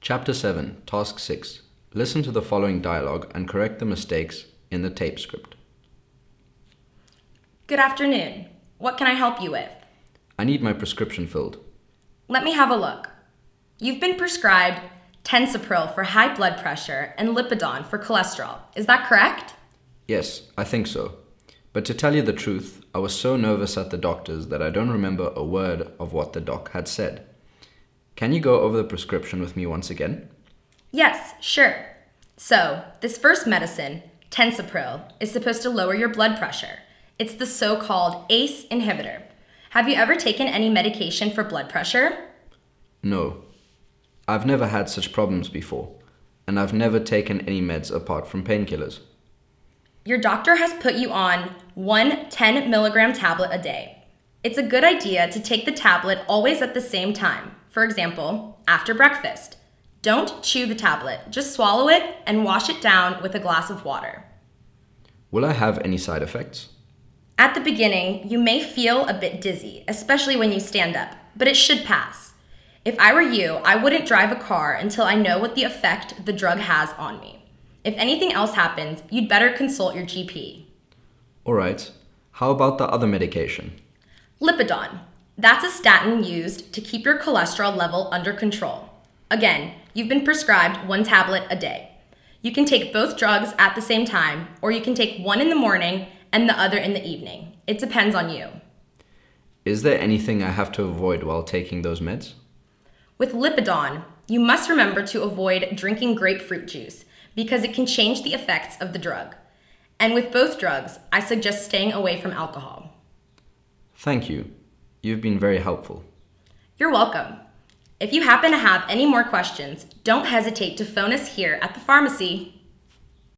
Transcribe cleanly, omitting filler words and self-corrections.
Chapter 7, Task 6. Listen to the following dialogue and correct the mistakes in the tape script. Good afternoon. What can I help you with? I need my prescription filled. Let me have a look. You've been prescribed Tensopril for high blood pressure and Lipidon for cholesterol. Is that correct? Yes, I think so. But to tell you the truth, I was so nervous at the doctor's that I don't remember a word of what the doc had said. Can you go over the prescription with me once again? Yes, sure. So, this first medicine, Tensopril, is supposed to lower your blood pressure. It's the so-called ACE inhibitor. Have you ever taken any medication for blood pressure? No. I've never had such problems before, and I've never taken any meds apart from painkillers. Your doctor has put you on one 10 milligram tablet a day. It's a good idea to take the tablet always at the same time. For example, after breakfast. Don't chew the tablet, just swallow it and wash it down with a glass of water. Will I have any side effects? At the beginning, you may feel a bit dizzy, especially when you stand up, but it should pass. If I were you, I wouldn't drive a car until I know what the effect the drug has on me. If anything else happens, you'd better consult your GP. All right. How about the other medication? Lipidon. That's a statin used to keep your cholesterol level under control. Again, you've been prescribed one tablet a day. You can take both drugs at the same time, or you can take one in the morning and the other in the evening. It depends on you. Is there anything I have to avoid while taking those meds? With Lipidon, you must remember to avoid drinking grapefruit juice because it can change the effects of the drug. And with both drugs, I suggest staying away from alcohol. Thank you. You've been very helpful. You're welcome. If you happen to have any more questions, don't hesitate to phone us here at the pharmacy.